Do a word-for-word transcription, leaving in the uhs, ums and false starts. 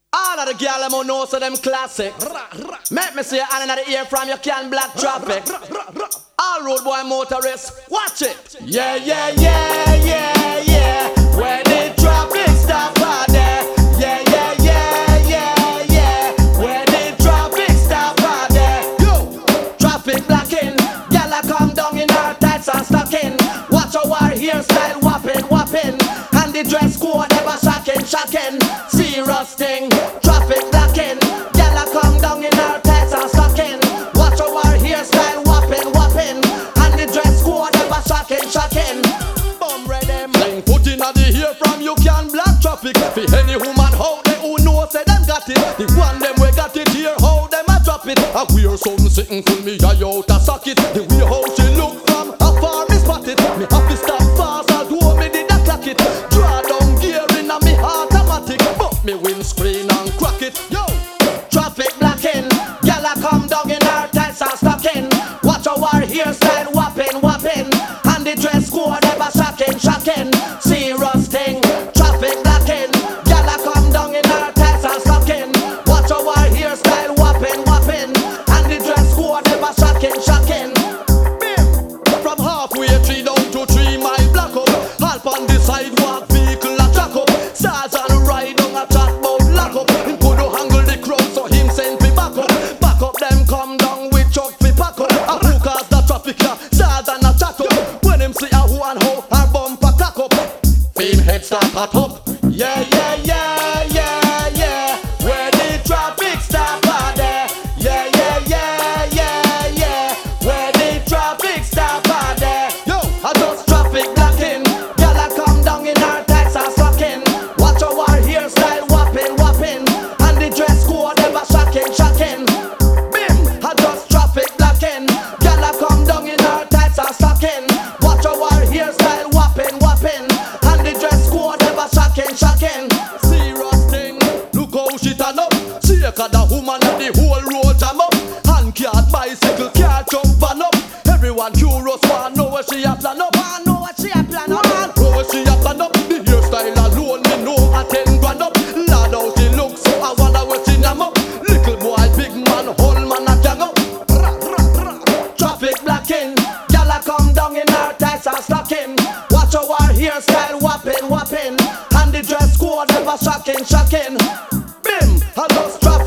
All of the gyal them who know so them classic. Make me see your hand in the ear from you can block traffic. All road boy motorists, watch it. Yeah, yeah, yeah, yeah, yeah. Where the traffic stop out there. Yeah, yeah, yeah, yeah, yeah. Where the traffic stop out there. Yo, traffic blocking. Gyal a come down in her tights and stocking. Watch our hairstyle whopping, whopping. And the dress code ever shocking, shocking. Serious thing. Traffic blocking. Gyal a come down in her tights and stocking. Watch our hairstyle whopping, whopping. And the dress code ever shocking, shocking. Bum ready. Fling foot inna the ear from you can block traffic. For any woman out there who know say them got it. The one them we got it here, how them a drop it. I wear something sitting full me eye out a socket. The way how she look from afar me spot it. Me have to stop fast and do me did a clock it. Draw down gear inna me automatic. But me windscreen and crack it. Yo, traffic blocking. Gyal a come down in her tights and stocking. Watch our hairstyle whopping, whopping. And the dress code ever shocking, shocking. Serious thing. Traffic blocking. Gyal a come down in her tights and stocking. Watch our hairstyle whopping, whopping. And the dress code ever shocking, shocking. Bim. From halfway three down to three mile block up. Half on the sidewalk vehicle a track up. Stars and ride on a chat bout lock up. Him could handle the crowd so him send me back up. Back up them come down with truck fi pack up. A who cause the traffic here? Stars and a chat up. When him see a who and how her bumper cock up. Fame head start hot up. Yeah, yeah, yeah, yeah, yeah. Where the traffic stop out there. Yeah, yeah, yeah, yeah, yeah. Where the traffic stop out there. Yo, I just traffic blocking. Gyal a come down in her tights and stocking. Watch our hairstyle whopping, whopping. And the dress code ever shocking, shocking. Bim, I just traffic blocking. Gyal a come down in her tights and stocking. Watch our hairstyle whopping, whopping. And the dress code ever shocking, shocking. Serious thing. Look how she turn up. Shake a the woman and the whole road jam up. Hand cart, bicycle, car, jump van up. Everyone curious, want know where she a plan up. Want know what she a plan up. Want know where she a plan up. The hairstyle alone, me know a ten grand up. Lad how she look, so I wonder where she am up. Little boy, big man, whole man a gang up. Ra, ra, ra. Traffic blocking. Gyal a come down in her tights and stocking. Watch our hairstyle whopping, whopping. And the dress code ever shocking, shocking. Bim, I just traffic